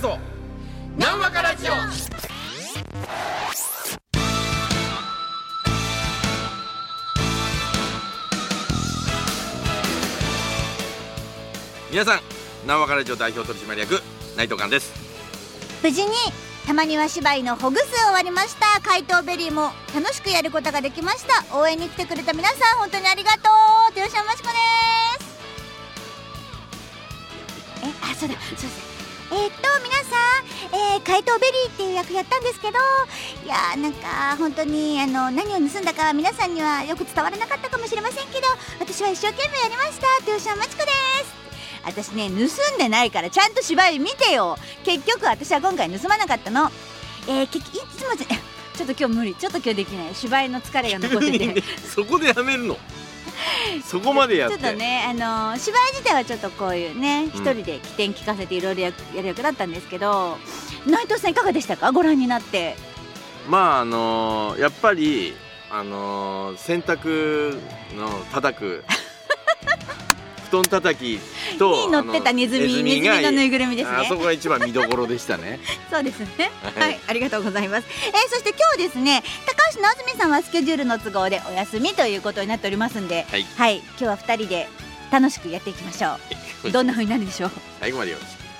祖なんわかラジオ。皆さん、なんわかラジオ代表取締役内藤寛です。 無事にたまには芝居のほぐす終わりました。怪盗ベリーも楽しくやることができました。応援に来てくれた皆さん本当にありがとう。豊島ましこです。そうだ皆さん、怪盗ベリーっていう役やったんですけど、いやなんか本当に何を盗んだかは皆さんにはよく伝わらなかったかもしれませんけど、私は一生懸命やりました。豊島まちこです。私ね、盗んでないからちゃんと芝居見てよ。結局私は今回盗まなかったの。いつもちょっと今日無理、ちょっと今日できない。芝居の疲れが残ってて、 ね、そこでやめるのそこまでやってちょっとね、芝居自体はちょっとこういうね、一人で起点聞かせていろいろやる役だったんですけど、内藤さんいかがでしたか、ご覧になって。 まあやっぱり洗濯の叩く布団叩きとに乗ってたネズミのぬいぐるみですね。 あそこが一番見どころでしたねそうですね、はい、ありがとうございます。そして今日ですね、高橋直澄さんはスケジュールの都合でお休みということになっておりますんで、はい、今日は2人で楽しくやっていきましょうどんな風になるでしょう。 最後までよろしく。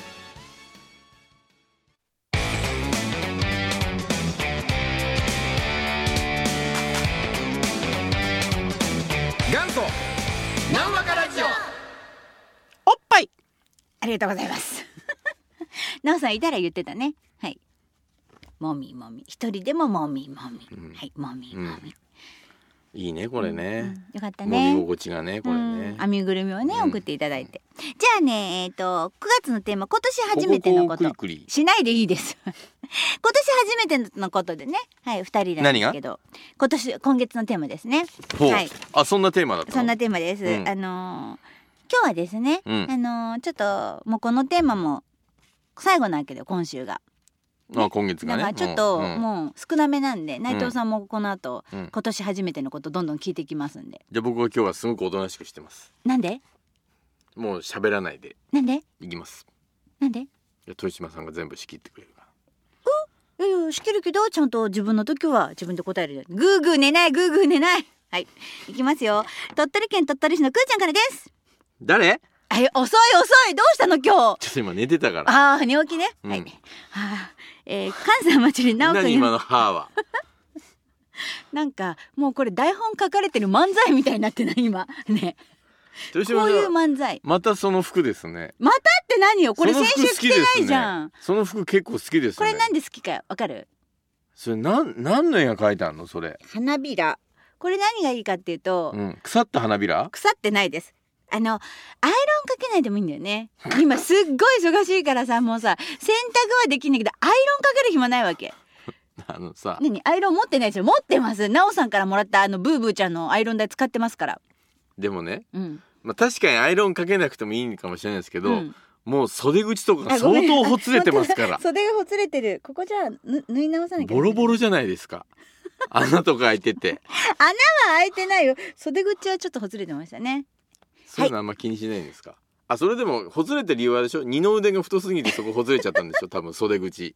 元祖なんわかラジオ。 おっぱい、ありがとうございますなおさんいたら言ってたね。はい、もみもみ、一人でももみもみ、はい、もみもみ、 いいねこれね、 よかったね、 もみ心地がねこれね、 編みぐるみをね、送っていただいて。じゃあね、9月のテーマ、今年初めてのことクリしないでいいです今年初めてのことでね、はい、2人なんですけど、今月のテーマですね。 はい、そんなテーマだったの。 そんなテーマです、今日はですね、ちょっともうこのテーマも最後なわけで、今週が今月がね、 だからちょっともう少なめなんで、内藤さんもこの後、今年初めてのことどんどん聞いてきますんで。 じゃあ僕は今日はすごくおとなしくしてます。 なんで？ もう喋らないで。 なんで？ いきます。 なんで？ 豊島さんが全部仕切ってくれるから。 いや仕切るけど、ちゃんと自分の時は自分で答える。グーグー寝ない、グーグー寝ない。はい、いきますよ。鳥取県鳥取市のくーちゃんからです。 誰？ 遅い、どうしたの今日。ちょっと今寝てたから。 寝起きね、はい。関西祭り直くん。 何今のはなんかもうこれ台本書かれてる漫才みたいになってない今ね。こういう漫才。 またその服ですね。 またって何よ、これ先週着てないじゃん。 その服結構好きですね。 これなんで好きかわかる？ それ何の絵が描いてあるのそれ？ 花びら。これ何がいいかっていうと、 腐った花びら？ 腐ってないです。アイロンかけないでもいいんだよね。今すっごい忙しいからさ、もうさ、洗濯はできんだけどアイロンかける暇ないわけさ、 アイロン持ってないですよ。持ってます。なおさんからもらったブーブーちゃんのアイロン台使ってますから。 でもね、確かにアイロンかけなくてもいいかもしれないですけど、もう袖口とかが相当ほつれてますから袖がほつれてる。ここじゃあ縫い直さなきゃ。 ボロボロじゃないですか穴とか開いてて穴は開いてないよ。袖口はちょっとほつれてましたね。 そういうのあんま気にしないんですか？それでもほつれてる理由はでしょ、二の腕が太すぎてそこほつれちゃったんでしょ多分袖口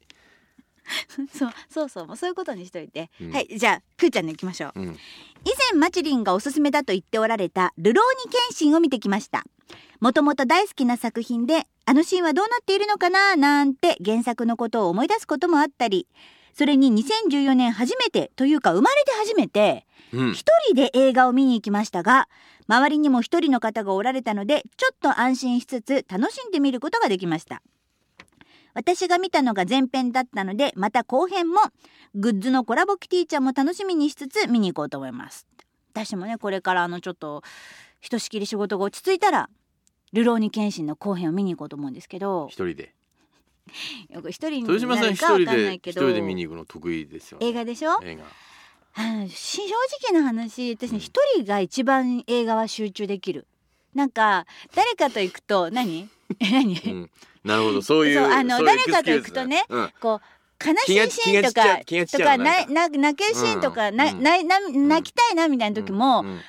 そうもうそういうことにしといて、はい、じゃあくーちゃんに行きましょう。以前マチリンがおすすめだと言っておられたルローニケンシンを見てきました。もともと大好きな作品で、あのシーンはどうなっているのかななんて原作のことを思い出すこともあったり、それに2014年初めてというか生まれて初めて一人で映画を見に行きましたが、周りにも一人の方がおられたのでちょっと安心しつつ楽しんでみることができました。私が見たのが前編だったので、また後編もグッズのコラボキティちゃんも楽しみにしつつ見に行こうと思います。私もね、これからちょっとひとしきり仕事が落ち着いたらルローニケンシンの後編を見に行こうと思うんですけど、 一人で一人にな豊島さんるか分かんないけど、 一人で見に行くの得意ですよね。 映画でしょ。 映画正直な話、私ね、一人が一番映画は集中できる。なんか誰かと行くと何なるほど、そういう誰かと行くとね、こう悲しいシーンとか泣けるシーンとか泣きたいなみたいな時も、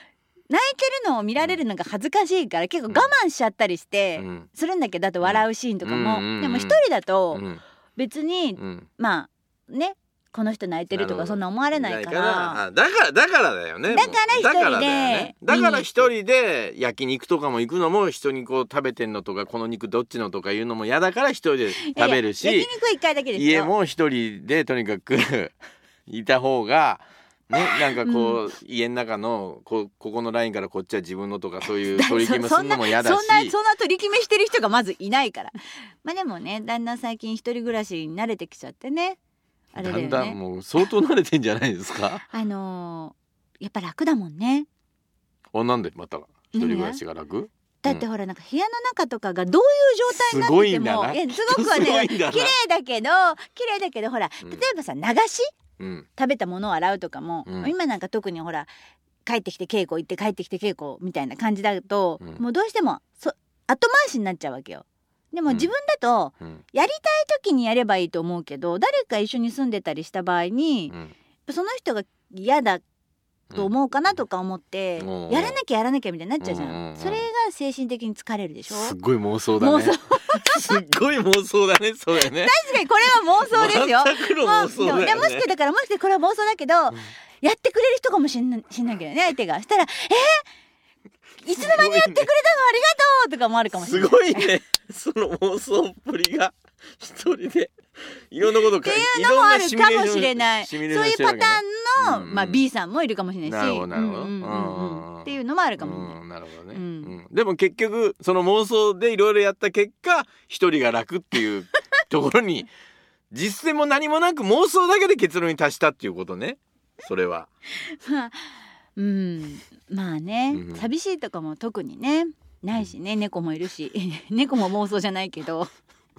泣いてるのを見られるのが恥ずかしいから結構我慢しちゃったりしてするんだけど、あと笑うシーンとかも、でも一人だと別に、まあね、この人泣いてるとかそんな思われないから、 だからだよね。 だから一人で焼肉とかも行くのも、人にこう食べてんのとかこの肉どっちのとか言うのも嫌だから一人で食べるし、 焼肉は1回だけですよ。 家も一人でとにかくいた方がね、なんかこう、家の中のここのラインからこっちは自分のとかそういう取り決めするのも嫌だし、 そんな取り決めしてる人がまずいないからまあでもね、だんだん最近一人暮らしに慣れてきちゃってね、あれだよね、 だんだんもう相当慣れてんじゃないですかやっぱ楽だもんね。 なんでまた一人暮らしが楽？ だってほら、なんか部屋の中とかがどういう状態になっててもすごくはね、綺麗だけどほら、例えばさ、流し食べたものを洗うとかも、今なんか特にほら帰ってきて稽古行って帰ってきて稽古みたいな感じだと、もうどうしても後回しになっちゃうわけよ。でも自分だと、やりたい時にやればいいと思うけど、誰か一緒に住んでたりした場合に、その人が嫌だと思うかなとか思って、やらなきゃみたいになっちゃうじゃん。それが精神的に疲れるでしょ。 すっごい妄想だね。すっごい妄想だね、それね。 確かにこれは妄想ですよ。 全くの妄想だよね。 もしかしてこれは妄想だけど、やってくれる人かもしんないけどね、相手が。したらいつの間にやってくれたのありがとうとかもあるかもしれない。 すごいね、その妄想っぷりが一人でいろんなことっていうのもあるかもしれない。そういうパターンの、B さんもいるかもしれないし、っていうのもあるかもしれない。 なるほどね。でも結局その妄想でいろいろやった結果、一人が楽っていうところに実践も何もなく妄想だけで結論に達したっていうことね、それは。 まあね、寂しいとかも特にねないしね、猫もいるし猫も妄想じゃないけど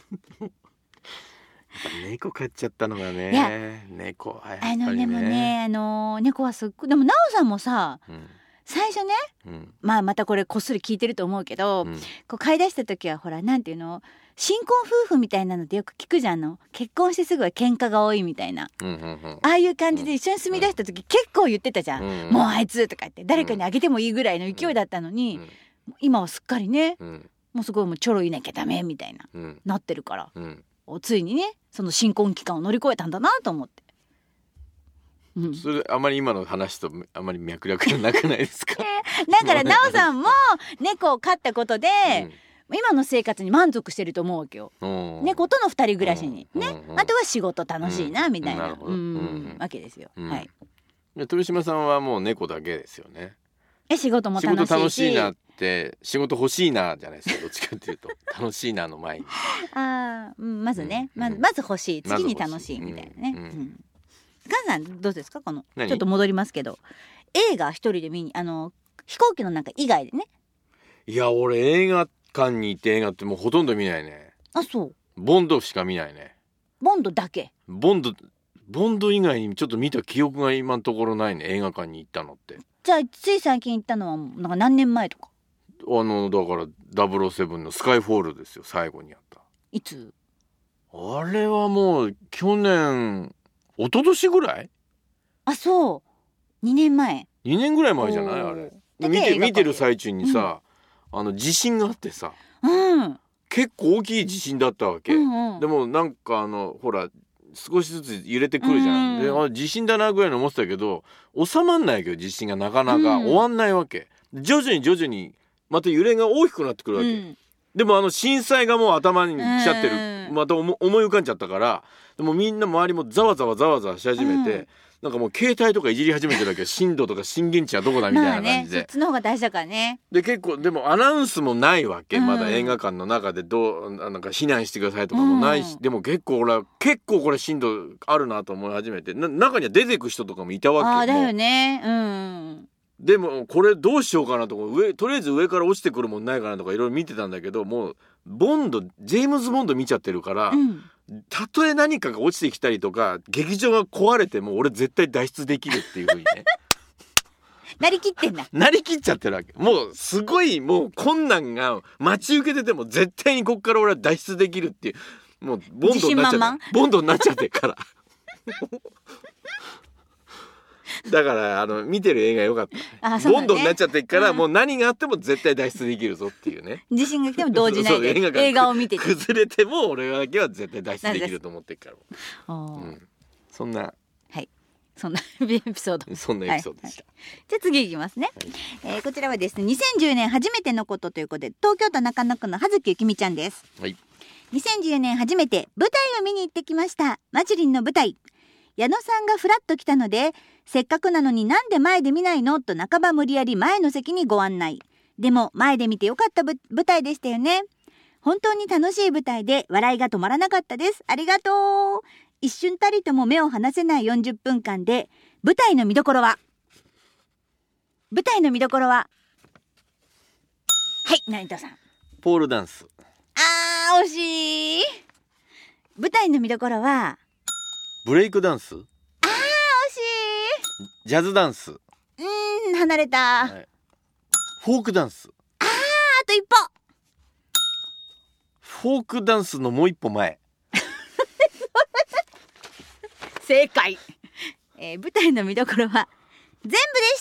猫飼っちゃったのがね、猫はやっぱりね。 でもね、猫はすっごい、でもなおさんもさ、最初ね、またこれこっそり聞いてると思うけど、こう飼い出した時はほら、なんていうの、新婚夫婦みたいなのってよく聞くじゃん。結婚してすぐは喧嘩が多いみたいな、ああいう感じで一緒に住み出した時結構言ってたじゃん、もうあいつとか言って誰かにあげてもいいぐらいの勢いだったのに、今はすっかりね、もうすごいもうちょろいなきゃダメみたいな、なってるから、ついにねその新婚期間を乗り越えたんだなと思って。 それあまり今の話とあまり脈絡がなくないですか？ だからなおさんも猫を飼ったことで、今の生活に満足してると思うわけよ。猫との二人暮らしにね、あとは仕事楽しいなみたいなわけですよ。はい。 鳥島さんはもう猫だけですよね。 仕事も楽しいし、 仕事楽しいなって仕事欲しいなじゃないですか、どっちかっていうと楽しいなの前にまずね、まず欲しい、次に楽しいみたいなね。菅さんどうですか？ちょっと戻りますけど、映画一人で見に飛行機の中以外でね。 いや俺映画館に行って映画ってもうほとんど見ないね。 そう。 ボンドしか見ないね。 ボンドだけ？ボンド以外にちょっと見た記憶が今のところないね、映画館に行ったのって。じゃあつい最近行ったのはなんか何年前とか？ だから007のスカイフォールですよ、最後にやった。 いつ？ あれはもう去年一昨年ぐらい？ そう2年前。 2年ぐらい前じゃない？あれ見てる最中にさ、地震があってさ、結構大きい地震だったわけ。でもなんかほら少しずつ揺れてくるじゃん。で地震だなぐらいの思ってたけど収まんないけど、地震がなかなか終わんないわけ。徐々にまた揺れが大きくなってくるわけ。でも震災がもう頭に来ちゃってる、また思い浮かんじゃったから、でもみんな周りもざわざわし始めて、なんかもう携帯とかいじり始めてるわけ。震度とか震源地はどこだみたいな感じで、 そっちの方が大事だからね。 で結構でもアナウンスもないわけ、まだ映画館の中でなんか避難してくださいとかもないし、でも結構これ震度あるなと思い始めて、中には出てく人とかもいたわけ。 だよね。 でもこれどうしようかなとか、とりあえず上から落ちてくるもんないかなとかいろいろ見てたんだけど、もうジェームズ・ボンド見ちゃってるから、たとえ何かが落ちてきたりとか劇場が壊れても俺絶対脱出できるっていう風にねなりきってんだ。 なりきっちゃってるわけ。もうすごいもう困難が待ち受けてても絶対にこっから俺は脱出できるっていう、もうボンドになっちゃってるからだから見てる映画良かった、 そうだね、 ボンドになっちゃってっから、もう何があっても絶対脱出できるぞっていうね。 地震が来ても動じないで映画を見てて、 崩れても俺だけは絶対脱出できると思ってっから、そんなそんなエピソードそんなエピソードでした、 じゃあ次いきますね、こちらはですね2010年初めてのことということで、東京都中野区の葉月ゆきみちゃんです。2010年初めて舞台を見に行ってきました。マチュリンの舞台、矢野さんがフラッと来たので、せっかくなのになんで前で見ないのと半ば無理やり前の席にご案内。でも前で見てよかった舞台でしたよね。本当に楽しい舞台で笑いが止まらなかったです。ありがとう。一瞬たりとも目を離せない40分間で、舞台の見どころははい成田さん。 ポールダンス。 惜しい。舞台の見どころはブレイクダンス。 惜しい。 ジャズダンス。 離れた、 フォークダンス。 あと一歩。 フォークダンスのもう一歩前。 正解。舞台の見どころは全部でした。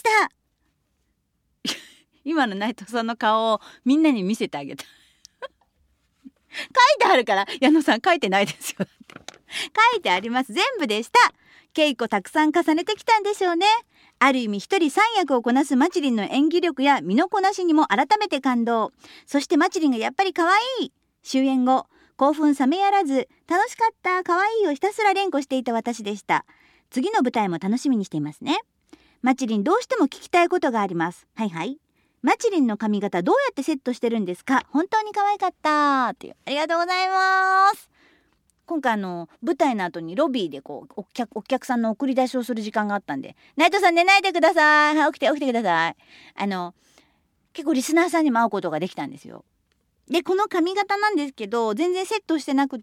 今の内藤さんの顔をみんなに見せてあげた。書いてあるから。矢野さん書いてないですよ。書いてあります。全部でした。稽古たくさん重ねてきたんでしょうね。ある意味一人三役をこなすマチリンの演技力や身のこなしにも改めて感動。そしてマチリンがやっぱり可愛い。終演後興奮冷めやらず、楽しかった可愛いをひたすら連呼していた私でした。次の舞台も楽しみにしていますね。マチリンどうしても聞きたいことがあります。はいはい。マチリンの髪型どうやってセットしてるんですか？本当に可愛かったっていう。ありがとうございます。今回舞台の後にロビーでお客さんの送り出しをする時間があったんで、内藤さん寝ないでください。はい、起きてください。結構リスナーさんにも会うことができたんですよ。でこの髪型なんですけど、全然セットしてなくって、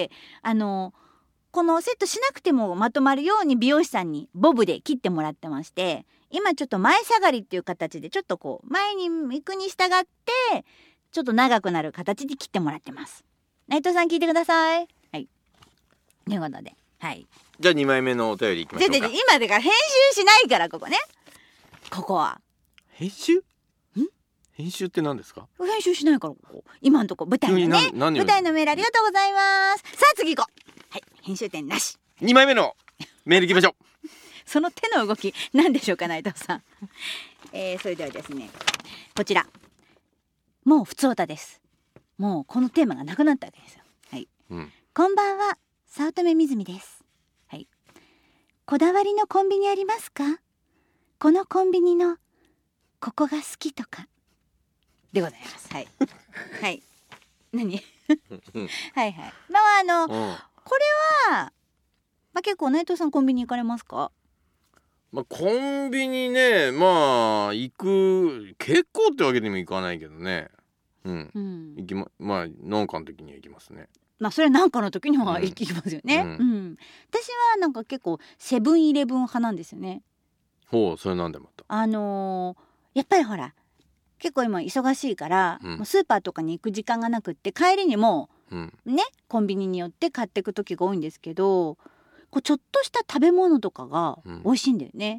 このセットしなくてもまとまるように美容師さんにボブで切ってもらってまして、今ちょっと前下がりっていう形で、ちょっと前に行くに従ってちょっと長くなる形で切ってもらってます。内藤さん聞いてください。はい、ということで、はい、じゃあ 2枚目のお便りいきましょうか。 今だから編集しないから、ここは編集って何ですか？ 編集しないから、今のとこ舞台のね、舞台のメールありがとうございます。さあ次行こう。はい、編集点なし。 2枚目のメールいきましょう。 その手の動き何でしょうか、内藤さん。それではですね、こちらもう普通歌です。もうこのテーマがなくなったわけですよ。はい、こんばんは、早乙女みずみです。はい、こだわりのコンビニありますか？このコンビニのここが好きとかでございます。はいはい。何？はいはい。これは結構内藤さんコンビニ行かれますか？ コンビニね、行く、結構ってわけでも行かないけどね。行き農家の時には行きますね。それは何かの時には行きますよね。私は結構セブンイレブン派なんですよね。 ほう、それなんでまた。 やっぱりほら結構今忙しいから、もうスーパーとかに行く時間がなくって、帰りにもね、コンビニに寄って買っていく時が多いんですけど、ちょっとした食べ物とかが美味しいんだよね。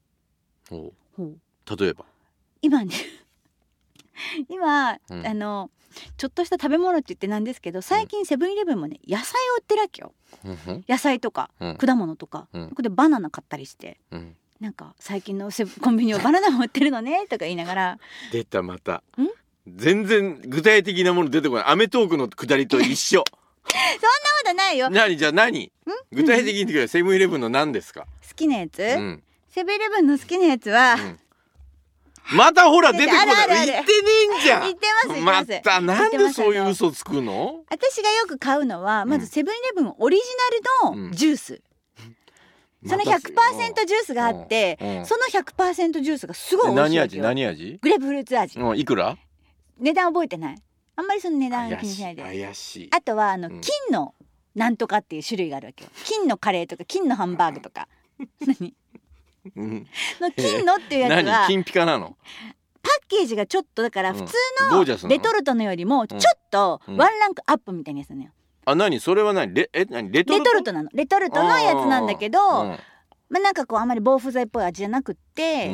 例えば今ね今、ちょっとした食べ物って言ってなんですけど、最近セブンイレブンもね、野菜を売ってるわけよ。野菜とか、果物とか、ここでバナナ買ったりして、最近のコンビニはバナナも売ってるのねとか言いながら。 出た、また全然具体的なもの出てこない。アメトークのくだりと一緒。 そんなことないよ。 じゃあ何具体的に言ってくれ。セブンイレブンの何ですか？ 好きなやつ、セブンイレブンの好きなやつは、 またほら出てこない。言ってねえんじゃん。 言ってます。 またなんでそういう嘘つくの？ 私がよく買うのは、まずセブンイレブンオリジナルのジュース、その 100% ジュースがあって、その 100% ジュースがすごい美味しい。 何味？ グレープフルーツ味。 いくら？ 値段覚えてない。あんまりその値段気にしないで。 怪しい。 あとは金のなんとかっていう種類があるわけよ。金のカレーとか金のハンバーグとか。何？の金のっていうやつは金ピカなの？ パッケージがちょっとだから普通のレトルトのよりもちょっとワンランクアップみたいなやつなのよ。 何それはレトルトなの。レトルトのやつなんだけど、 まあなんかこうあんまり防腐剤っぽい味じゃなくって、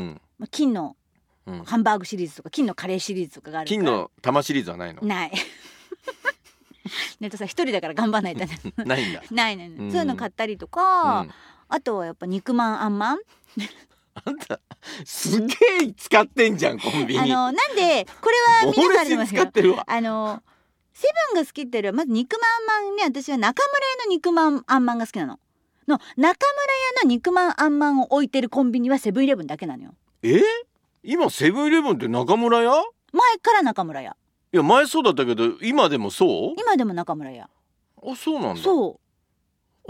金のハンバーグシリーズとか金のカレーシリーズとかがあるから。 金の玉シリーズはないの？ ないネットさん一人だから頑張んないとねないんだないね、そういうの買ったりとか、あとはやっぱ肉まんあんまんあんたすげえ使ってんじゃんコンビニ。 なんでこれは皆さんにも使ってるわ。 セブンが好きっていうよりはまず肉まんあんまんね、私は中村屋の肉まんあんまんが好きなの。中村屋の肉まんあんまんを置いてるコンビニはセブンイレブンだけなのよ。 今セブンイレブンって中村屋？ 前から中村屋。 いや前そうだったけど今でもそう？ 今でも中村屋。 あ、そうなんだ。 そう。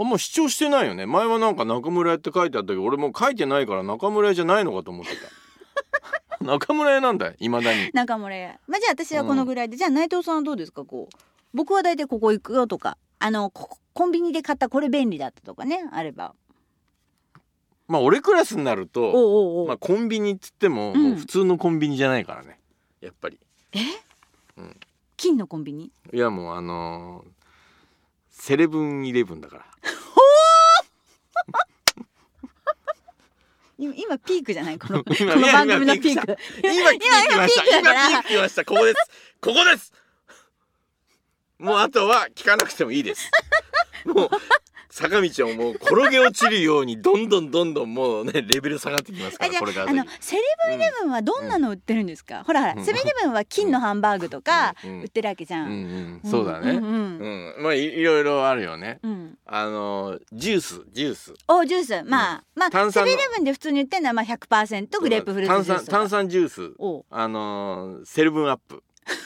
あんま主張してないよね。前はなんか中村屋って書いてあったけど俺も書いてないから中村屋じゃないのかと思ってた中村屋なんだよ未だに。 中村屋。まあ、じゃあ私はこのぐらいで、じゃあ内藤さんはどうですか？こう僕は大体ここ行くよとかコンビニで買ったこれ便利だったとかねあれば。 まあ俺クラスになるとまあコンビニっつっても、もう普通のコンビニじゃないからねやっぱり。 金のコンビニ？ いやもうセレブンイレブンだから今ピークじゃないこの番組のピーク。 今ピーク来ました。ここですもうあとは聞かなくてもいいですもう坂道をもう転げ落ちるようにどんどんもうねレベル下がってきますから。これからセレブンイレブンはどんなの売ってるんですか？ほらセブンイレブンは金のハンバーグとか売ってるわけじゃん。 そうだね。まあいろいろあるよね。ジュースジュースまあセブンイレブンで普通に売ってるのはまあ 100% グレープフルーツジュースとか炭酸ジュースセルブンアップ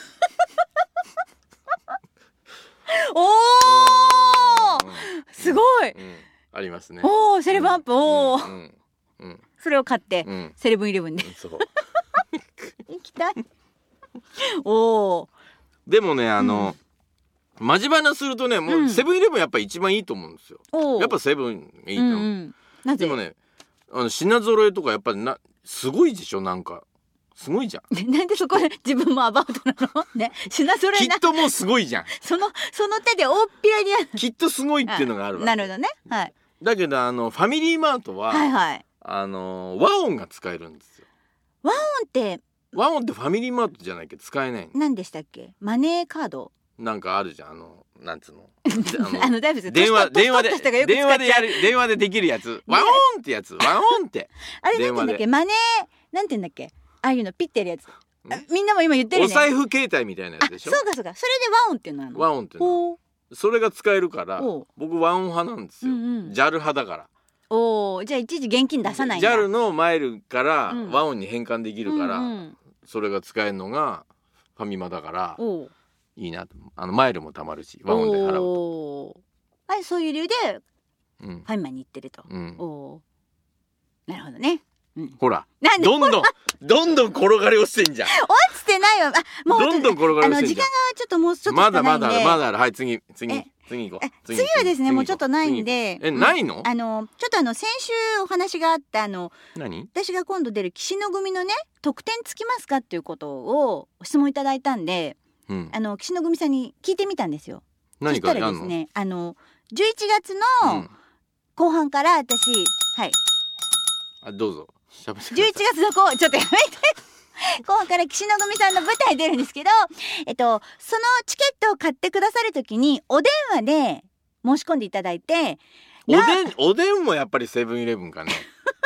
おーすごい、 ありますね。 おーセレブンアップそれを買ってセレブンイレブンでそう行きたいおーでもねマジ話するとねもうセブンイレブンやっぱ一番いいと思うんですよ。やっぱセブンいいと思う。 なぜ？ でもね品揃えとかやっぱりすごいでしょ。なんかすごいじゃん。 なんでそこで自分もアバウトなのね。品揃えきっともうすごいじゃんその手で大っぴらにきっとすごいっていうのがあるわけ。 なるほどね。はい。 だけどファミリーマートは和音が使えるんですよ。 和音ってファミリーマートじゃないけど使えない。 何でしたっけ？マネーカードなんかあるじゃんなんつうの電話でできるやつ和音ってやつ和音ってあれなんて言うんだっけ？マネーなんて言うんだっけ？ああいうのピッてやるやつ。みんなも今言ってるね。 お財布携帯みたいなやつでしょ。 そうかそれで和音っていうのなの。 和音っていうのそれが使えるから僕和音派なんですよ。JAL 派だから。 じゃあ一時現金出さないんだ。 JAL のマイルから和音に変換できるから、それが使えるのがファミマだからいいなと。マイルも貯まるし和音で払うと。 そういう理由でファミマに行ってると。なるほどね。 ほらどんどん転がり落ちてんじゃん。 落ちてないわ。もうどんどん転がり落ちてんじゃん。 時間がちょっともうちょっとしかないんで。 まだある。はい次行こう。次はですねもうちょっとないんで。 ないの？ ちょっと先週お話があった何？ 私が今度出る岸野組のね特典つきますかっていうことを質問いただいたんで、岸野組さんに聞いてみたんですよ。 何かやるの？ そしたらですね11月の後半から私どうぞ。 11月のちょっとやめて後半から岸野組さんの舞台出るんですけど、そのチケットを買ってくださるときにお電話で申し込んでいただいて、 おでんもやっぱりセブンイレブンかね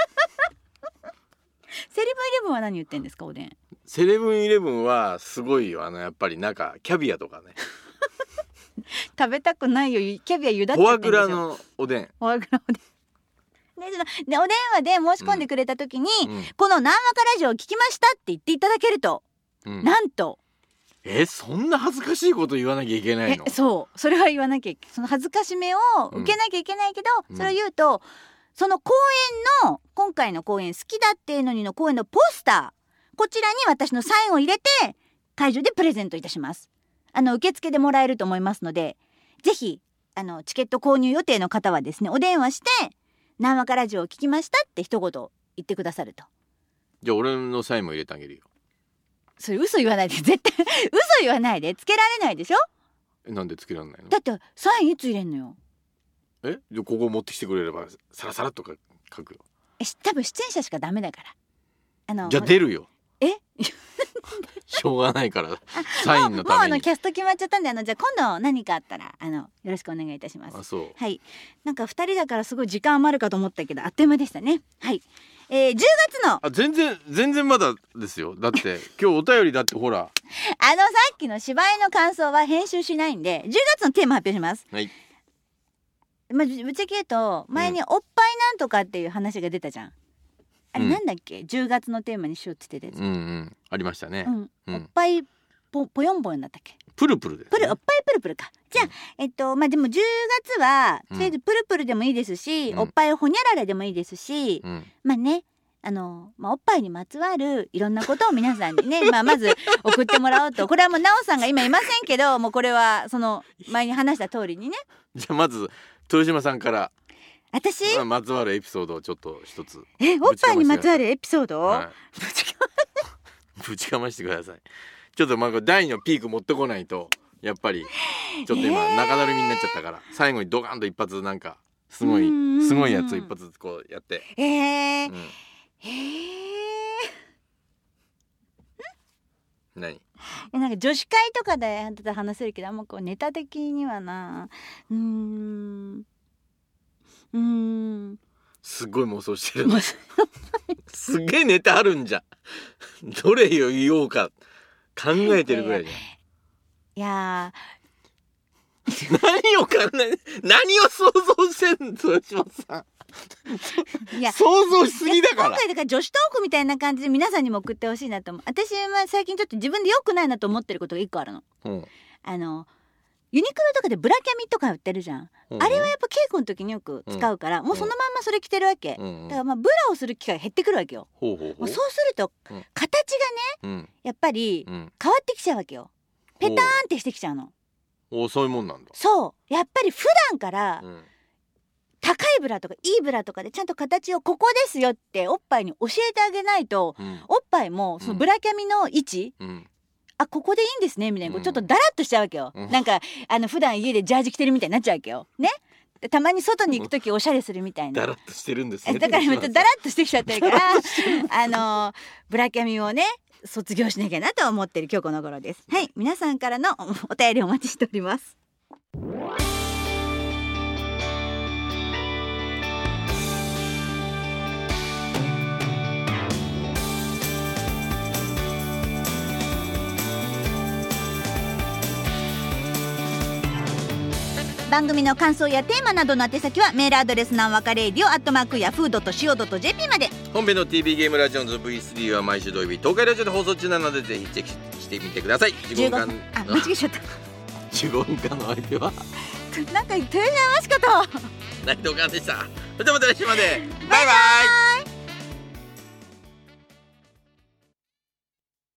セレブンイレブンは何言ってんですか？おでんセレブンイレブンはすごいよ。やっぱり中キャビアとかね食べたくないよ。キャビア茹だっちゃってんでしょ。 フォアグラのおでん。 フォアグラおでんでお電話で申し込んでくれた時に、この「なんわかラジオを聞きました」って言っていただけると、なんとそんな恥ずかしいこと言わなきゃいけないの？ それは言わなきゃ。その恥ずかしめを受けなきゃいけないけど、それを言うとその公演の今回の公演好きだっていうのにの公演のポスター、こちらに私のサインを入れて会場でプレゼントいたします。受付でもらえると思いますので、ぜひチケット購入予定の方はですねお電話してなんわかラジオを聞きましたって一言言ってくださると。 じゃあ俺のサインも入れてあげるよ。 それ嘘言わないで。絶対嘘言わないで。つけられないでしょ。 なんでつけられないの？ だってサインいつ入れんのよ。 じゃあここ持ってきてくれればサラサラとか書くよ。 多分出演者しかダメだから。 じゃあ出るよ。 しょうがないからサインのために。 もうキャスト決まっちゃったんでじゃあ今度何かあったらよろしくお願いいたします。 あ、そう。 はい。なんか2人だからすごい時間余るかと思ったけどあっという間でしたね。はい。10月の全然まだですよ。だって今日お便りだってほらさっきの芝居の感想は編集しないんで10月のテーマ発表します。 はい。 ぶっちゃけ言うと前におっぱいなんとかっていう話が出たじゃん。あれなんだっけ、10月のテーマにしようって言ってたやつ。 ありましたね。 おっぱいぽよんぽよんだったっけ。 プルプルです、 ね。おっぱいプルプルか。じゃあでも10月はとりあえずプルプルでもいいですし、おっぱいほにゃららでもいいですし、まあねおっぱいにまつわるいろんなことを皆さんにねまず送ってもらおうと。これはもうなおさんが今いませんけどもうこれはその前に話した通りにね。 じゃあまず豊島さんから私まつわるエピソードをちょっと一つ。 おっぱいにまつわるエピソードを、 ぶちかましてください。ちょっと第2のピーク持ってこないとやっぱりちょっと今中だるみになっちゃったから、最後にドカンと一発なんかすごいやつを一発こうやって。何？ なんか女子会とかで話せるけどあんまこうネタ的にはな。 すごい妄想してるすげえネタあるんじゃん。どれを言おうか考えてるぐらいじゃん。 いや何を想像してんの豊島さん。想像しすぎだから。 今回だから女子トークみたいな感じで皆さんにも送ってほしいなと思う。私は最近ちょっと自分で良くないなと思ってることが1個あるの。ユニクロとかでブラキャミとか売ってるじゃん。あれはやっぱ稽古の時によく使うから、もうそのまんまそれ着てるわけ。だからブラをする機会が減ってくるわけよ。もうそうすると形がね、やっぱり変わってきちゃうわけよ。ペターンってしてきちゃうの。 そういうもんなんだ。 そうやっぱり普段から高いブラとかいいブラとかでちゃんと形をここですよっておっぱいに教えてあげないと、おっぱいもそのブラキャミの位置、ここでいいんですねみたいな、ちょっとダラッとしちゃうわけよ。なんか普段家でジャージ着てるみたいになっちゃうわけよね。たまに外に行く時おしゃれするみたいな。 ダラッとしてるんですね。 だからダラッとしてきちゃってるからブラキャミをね卒業しなきゃなと思ってる今日この頃です。はい、皆さんからのお便りお待ちしております。番組の感想やテーマなどの宛先はメールアドレスなんわかレイディオ@yahoo.co.jp まで。 本編の TV ゲームラジオの V3 は毎週土曜日東海ラジオで放送中なのでぜひチェックしてみてください。 15分間間違えちゃった 15分間の相手はなんか豊島しかと内藤寛でした。それではまた来週まで。 バイバイ。